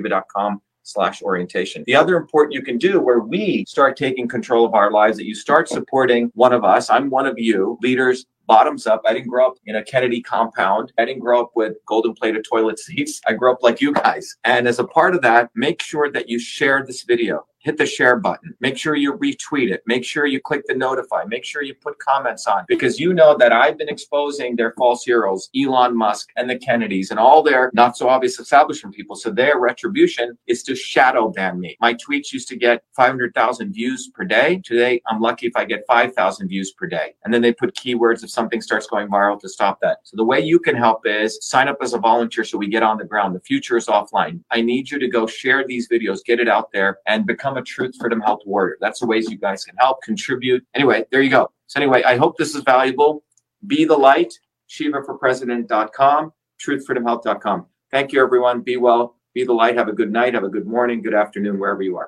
vashiva.com/orientation. The other important you can do where we start taking control of our lives, that you start supporting one of us. I'm one of you, leaders, bottoms up. I didn't grow up in a Kennedy compound. I didn't grow up with golden plated toilet seats. I grew up like you guys. And as a part of that, make sure that you share this video. Hit the share button. Make sure you retweet it. Make sure you click the notify. Make sure you put comments on, because you know that I've been exposing their false heroes, Elon Musk and the Kennedys and all their not so obvious establishment people. So their retribution is to shadow ban me. My tweets used to get 500,000 views per day. Today, I'm lucky if I get 5,000 views per day. And then they put keywords if something starts going viral to stop that. So the way you can help is sign up as a volunteer so we get on the ground. The future is offline. I need you to go share these videos, get it out there, and become a Truth, Freedom, Health warrior. That's the ways you guys can help, contribute. Anyway, there you go. So anyway, I hope this is valuable. Be the light, shivaforpresident.com, truthfreedomhealth.com. Thank you, everyone. Be well. Be the light. Have a good night. Have a good morning, good afternoon, wherever you are.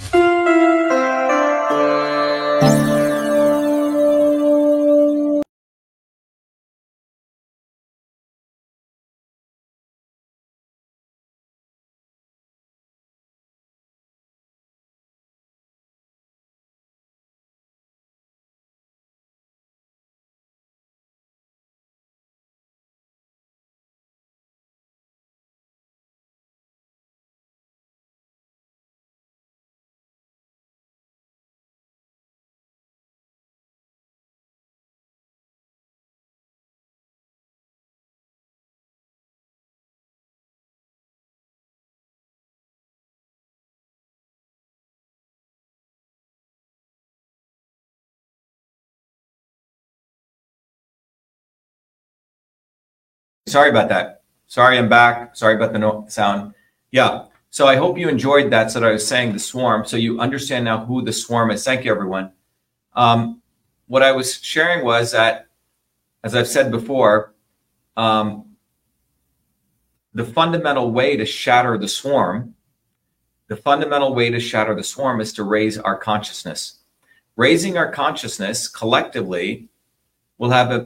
Sorry about that. Sorry, I'm back. Sorry about the sound. Yeah. So I hope you enjoyed that. So that I was saying the swarm. So you understand now who the swarm is. Thank you, everyone. What I was sharing was that, as I've said before, the fundamental way to shatter the swarm, is to raise our consciousness. Raising our consciousness collectively will have a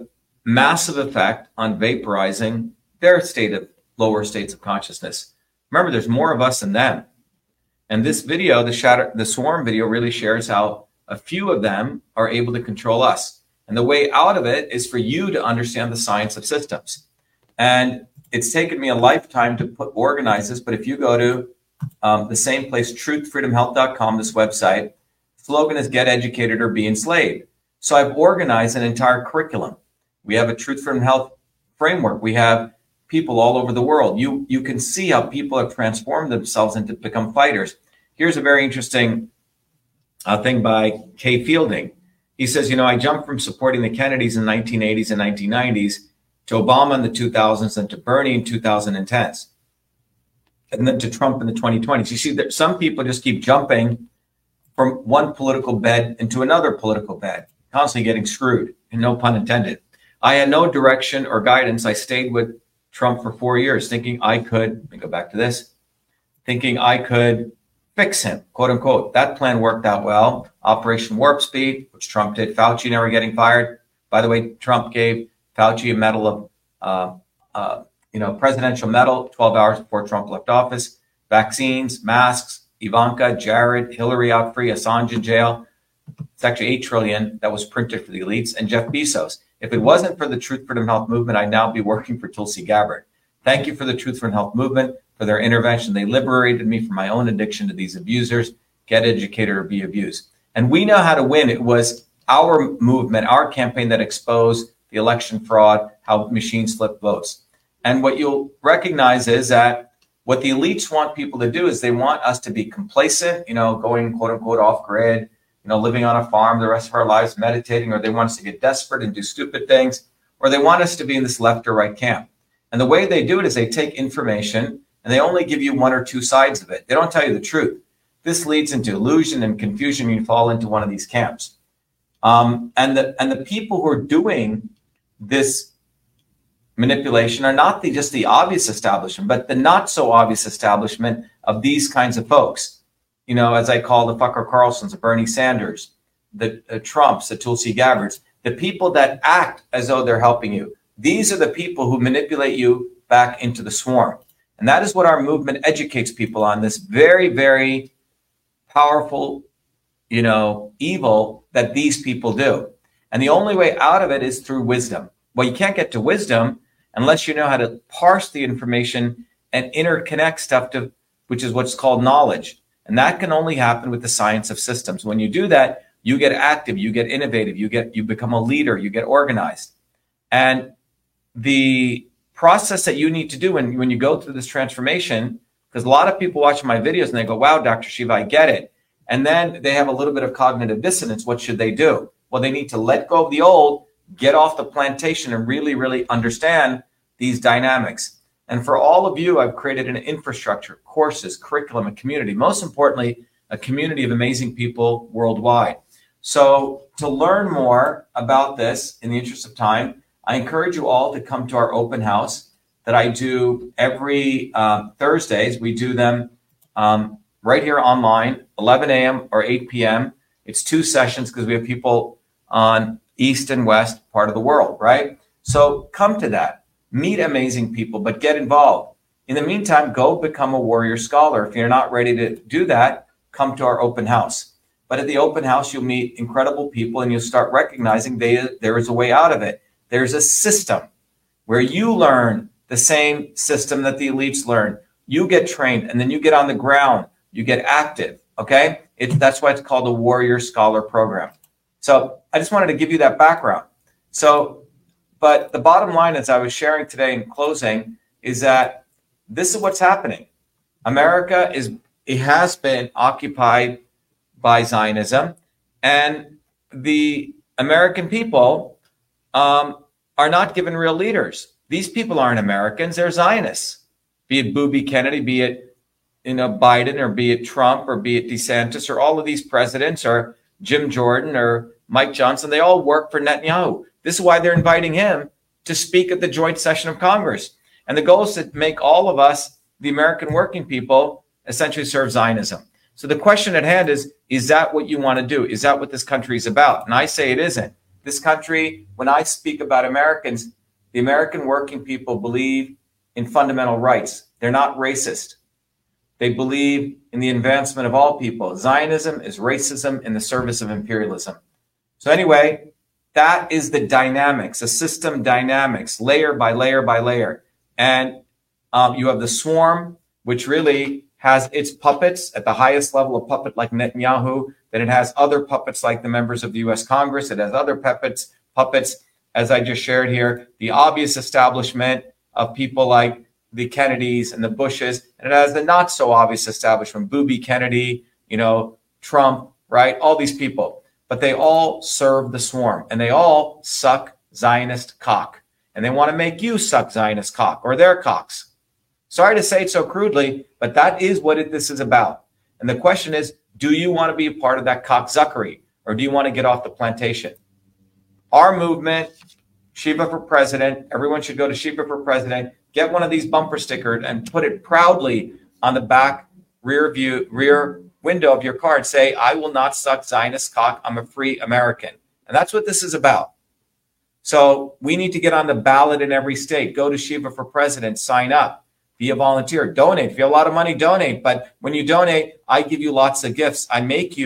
massive effect on vaporizing their lower states of consciousness. Remember, there's more of us than them. And this video, the swarm video, really shares how a few of them are able to control us. And the way out of it is for you to understand the science of systems. And it's taken me a lifetime to organize this, but if you go to the same place, truthfreedomhealth.com, this website, slogan is get educated or be enslaved. So I've organized an entire curriculum. We have a Truth Freedom Health framework. We have people all over the world. You can see how people have transformed themselves into become fighters. Here's a very interesting thing by Kay Fielding. He says, I jumped from supporting the Kennedys in the 1980s and 1990s to Obama in the 2000s and to Bernie in 2010s. And then to Trump in the 2020s. You see that some people just keep jumping from one political bed into another political bed, constantly getting screwed, and no pun intended. I had no direction or guidance. I stayed with Trump for 4 years, thinking I could, let me go back to this, thinking I could fix him, quote unquote. That plan worked out well. Operation Warp Speed, which Trump did. Fauci never getting fired. By the way, Trump gave Fauci a medal of, presidential medal 12 hours before Trump left office. Vaccines, masks, Ivanka, Jared, Hillary out free, Assange in jail. It's actually $8 trillion that was printed for the elites, and Jeff Bezos. If it wasn't for the Truth Freedom Health movement, I'd now be working for Tulsi Gabbard. Thank you for the Truth Freedom Health movement, for their intervention. They liberated me from my own addiction to these abusers. Get educated or be abused. And we know how to win. It was our movement, our campaign that exposed the election fraud, how machines flip votes. And what you'll recognize is that what the elites want people to do is they want us to be complacent, going quote unquote off grid, living on a farm the rest of our lives, meditating, or they want us to get desperate and do stupid things, or they want us to be in this left or right camp. And the way they do it is they take information and they only give you one or two sides of it. They don't tell you the truth. This leads into illusion and confusion. You fall into one of these camps. And the people who are doing this manipulation are not just the obvious establishment, but the not so obvious establishment of these kinds of folks. As I call the Fucker Carlsons, the Bernie Sanders, the Trumps, the Tulsi Gabbards, the people that act as though they're helping you. These are the people who manipulate you back into the swarm. And that is what our movement educates people on, this very, very powerful, evil that these people do. And the only way out of it is through wisdom. Well, you can't get to wisdom unless you know how to parse the information and interconnect stuff to, which is what's called knowledge. And that can only happen with the science of systems. When you do that, you get active, you get innovative, you become a leader, you get organized. And the process that you need to do when you go through this transformation, because a lot of people watch my videos and they go, wow, Dr. Shiva, I get it. And then they have a little bit of cognitive dissonance. What should they do? Well, they need to let go of the old, get off the plantation, and really, really understand these dynamics. And for all of you, I've created an infrastructure, courses, curriculum, a community. Most importantly, a community of amazing people worldwide. So to learn more about this, in the interest of time, I encourage you all to come to our open house that I do every Thursdays. We do them right here online, 11 a.m. or 8 p.m. It's 2 sessions because we have people on East and West part of the world, right? So come to that. Meet amazing people, but get involved. In the meantime, go become a warrior scholar. If you're not ready to do that, come to our open house. But at the open house, you'll meet incredible people and you'll start recognizing there is a way out of it. There's a system where you learn the same system that the elites learn. You get trained and then you get on the ground. You get active, okay? That's why it's called a warrior scholar program. So I just wanted to give you that background. But the bottom line, as I was sharing today in closing, is that this is what's happening. America has been occupied by Zionism, and the American people are not given real leaders. These people aren't Americans; they're Zionists. Be it Booby Kennedy, be it Biden, or be it Trump, or be it DeSantis, or all of these presidents, or Jim Jordan, or Mike Johnson. They all work for Netanyahu. This is why they're inviting him to speak at the joint session of Congress. And the goal is to make all of us, the American working people, essentially serve Zionism. So the question at hand is that what you want to do? Is that what this country is about? And I say it isn't. This country, when I speak about Americans, the American working people believe in fundamental rights. They're not racist. They believe in the advancement of all people. Zionism is racism in the service of imperialism. So anyway, that is the dynamics, the system dynamics, layer by layer by layer. And you have the swarm, which really has its puppets at the highest level, a puppet like Netanyahu, then it has other puppets like the members of the U.S. Congress. It has other puppets, as I just shared here, the obvious establishment of people like the Kennedys and the Bushes, and it has the not so obvious establishment, Booby Kennedy, Trump, right? All these people, but they all serve the swarm and they all suck Zionist cock, and they want to make you suck Zionist cock or their cocks. Sorry to say it so crudely, but that is what this is about. And the question is, do you want to be a part of that cocksuckery, or do you want to get off the plantation? Our movement, Shiva for President, everyone should go to Shiva for President, get one of these bumper stickers and put it proudly on the back rear window of your car and say, I will not suck Zionist cock. I'm a free American. And that's what this is about. So we need to get on the ballot in every state. Go to Shiva for President, sign up. Be a volunteer, donate. If you have a lot of money, donate. But when you donate, I give you lots of gifts. I give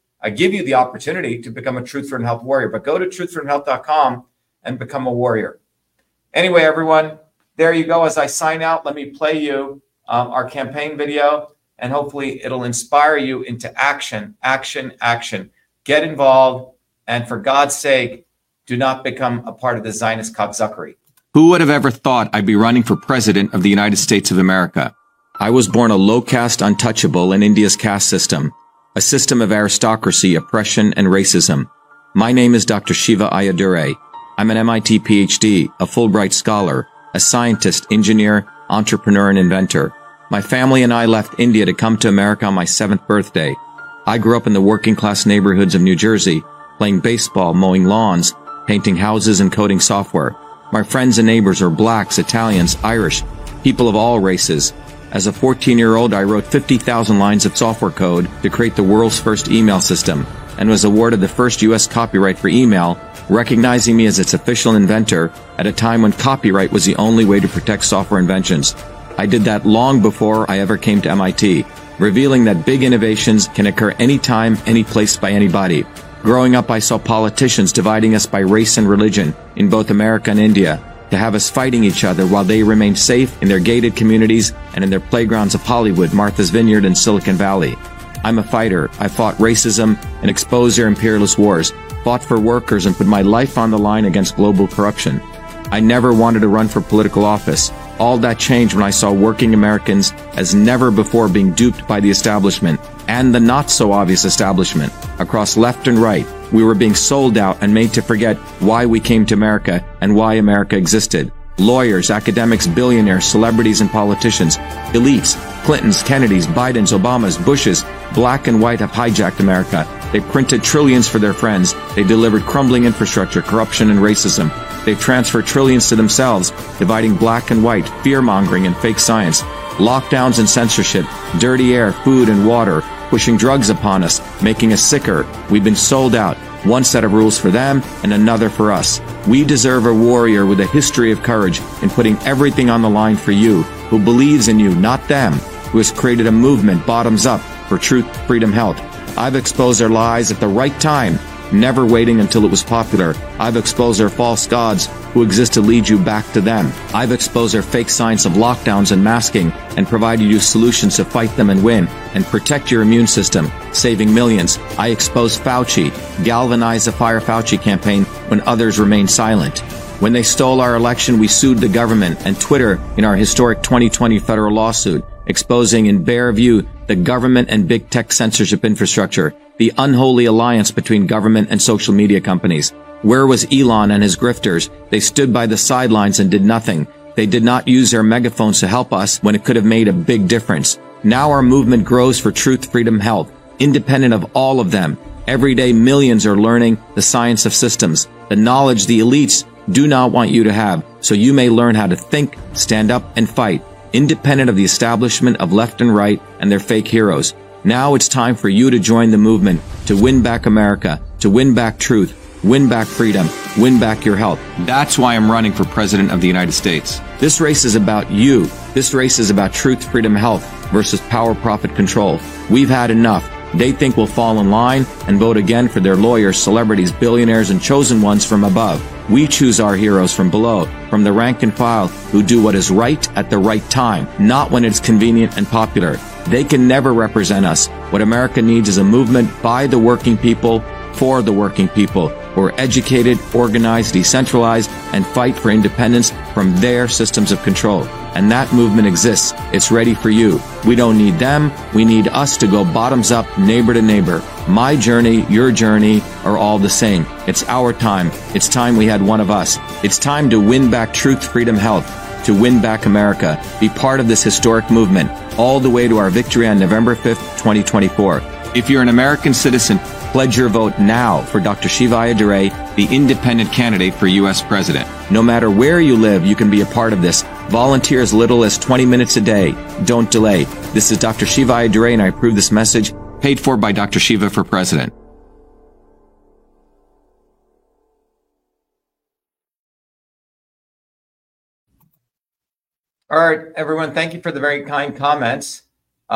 you the opportunity to become a Truth, Freedom, Health warrior. But go to truthfreedomhealth.com and become a warrior. Anyway, everyone, there you go. As I sign out, let me play you our campaign video, and hopefully it'll inspire you into action, action, action. Get involved, and for God's sake, do not become a part of the Zionist cocksuckery. Who would have ever thought I'd be running for president of the United States of America? I was born a low caste untouchable in India's caste system, a system of aristocracy, oppression, and racism. My name is Dr. Shiva Ayyadurai. I'm an MIT PhD, a Fulbright scholar, a scientist, engineer, entrepreneur, and inventor. My family and I left India to come to America on my 7th birthday. I grew up in the working class neighborhoods of New Jersey, playing baseball, mowing lawns, painting houses, and coding software. My friends and neighbors are blacks, Italians, Irish, people of all races. As a 14-year-old, I wrote 50,000 lines of software code to create the world's first email system and was awarded the first U.S. copyright for email, recognizing me as its official inventor at a time when copyright was the only way to protect software inventions. I did that long before I ever came to MIT, revealing that big innovations can occur anytime, any place, by anybody. Growing up, I saw politicians dividing us by race and religion in both America and India, to have us fighting each other while they remained safe in their gated communities and in their playgrounds of Hollywood, Martha's Vineyard, and Silicon Valley. I'm a fighter. I fought racism and exposed their imperialist wars, fought for workers, and put my life on the line against global corruption. I never wanted to run for political office. All that changed when I saw working Americans as never before being duped by the establishment and the not-so-obvious establishment. Across left and right, we were being sold out and made to forget why we came to America and why America existed. Lawyers, academics, billionaires, celebrities, and politicians, elites, Clintons, Kennedys, Bidens, Obamas, Bushes, black and white have hijacked America. They printed trillions for their friends. They delivered crumbling infrastructure, corruption, and racism. They transferred trillions to themselves, dividing black and white, fear-mongering, and fake science. Lockdowns and censorship, dirty air, food, and water, pushing drugs upon us, making us sicker. We've been sold out. One set of rules for them and another for us. We deserve a warrior with a history of courage in putting everything on the line for you, who believes in you, not them, who has created a movement bottoms up for truth, freedom, health. I've exposed their lies at the right time, never waiting until it was popular. I've exposed their false gods who exist to lead you back to them. I've exposed their fake science of lockdowns and masking and provided you solutions to fight them and win and protect your immune system, saving millions. I exposed Fauci, galvanized the Fire Fauci campaign when others remained silent. When they stole our election, we sued the government and Twitter in our historic 2020 federal lawsuit, exposing in bare view the government and big tech censorship infrastructure, the unholy alliance between government and social media companies. Where was Elon and his grifters? They stood by the sidelines and did nothing. They did not use their megaphones to help us when it could have made a big difference. Now our movement grows for truth, freedom, health, independent of all of them. Every day millions are learning the science of systems, the knowledge the elites do not want you to have, so you may learn how to think, stand up, and fight, independent of the establishment of left and right and their fake heroes. Now it's time for you to join the movement, to win back America, to win back truth, win back freedom, win back your health. That's why I'm running for President of the United States. This race is about you. This race is about truth, freedom, health versus power, profit, control. We've had enough. They think we'll fall in line and vote again for their lawyers, celebrities, billionaires, and chosen ones from above. We choose our heroes from below, from the rank and file, who do what is right at the right time, not when it's convenient and popular. They can never represent us. What America needs is a movement by the working people, for the working people, who are educated, organized, decentralized, and fight for independence from their systems of control. And that movement exists. It's ready for you. We don't need them. We need us to go bottoms up, neighbor to neighbor. My journey, your journey are all the same. It's our time. It's time we had one of us. It's time to win back truth, freedom, health, to win back America. Be part of this historic movement, all the way to our victory on November 5th, 2024. If you're an American citizen, pledge your vote now for Dr. Shiva Ayyadurai, the independent candidate for U.S. President. No matter where you live, you can be a part of this. Volunteer as little as 20 minutes a day. Don't delay. This is Dr. Shiva Ayyadurai, and I approve this message, paid for by Dr. Shiva for President. All right, everyone, thank you for the very kind comments.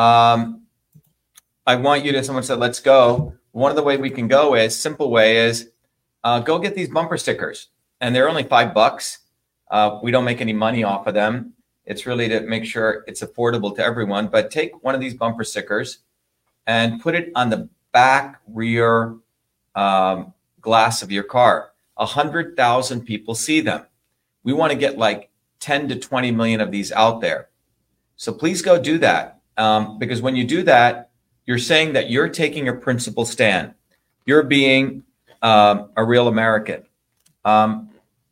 I want you to, someone said, let's go. One of the way we can go is, simple way is, go get these bumper stickers. And they're only $5. We don't make any money off of them. It's really to make sure it's affordable to everyone. But take one of these bumper stickers and put it on the back rear glass of your car. 100,000 people see them. We want to get like 10 to 20 million of these out there. So please go do that. Because when you do that, you're saying that you're taking a principled stand. You're being a real American. The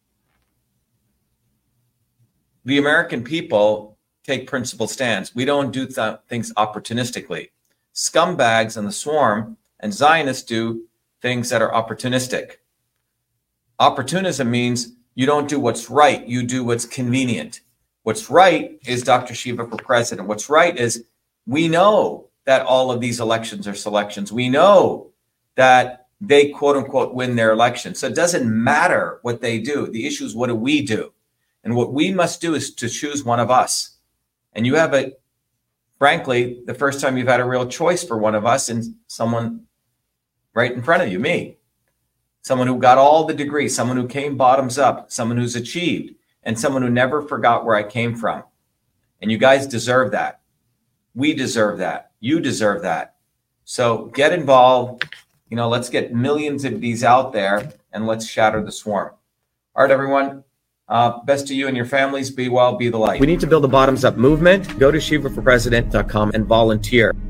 American people take principled stands. We don't do things opportunistically. Scumbags and the swarm and Zionists do things that are opportunistic. Opportunism means you don't do what's right. You do what's convenient. What's right is Dr. Shiva for president. What's right is we know that all of these elections are selections. We know that they, quote unquote, win their election. So it doesn't matter what they do. The issue is, what do we do? And what we must do is to choose one of us. And you have frankly, the first time you've had a real choice for one of us, and someone right in front of you, me. Someone who got all the degrees, someone who came bottoms up, someone who's achieved, and someone who never forgot where I came from. And you guys deserve that. We deserve that. You deserve that. So get involved. Let's get millions of these out there, and let's shatter the swarm. All right, everyone. Best to you and your families. Be well, be the light. We need to build a bottoms up movement. Go to ShivaForPresident.com and volunteer.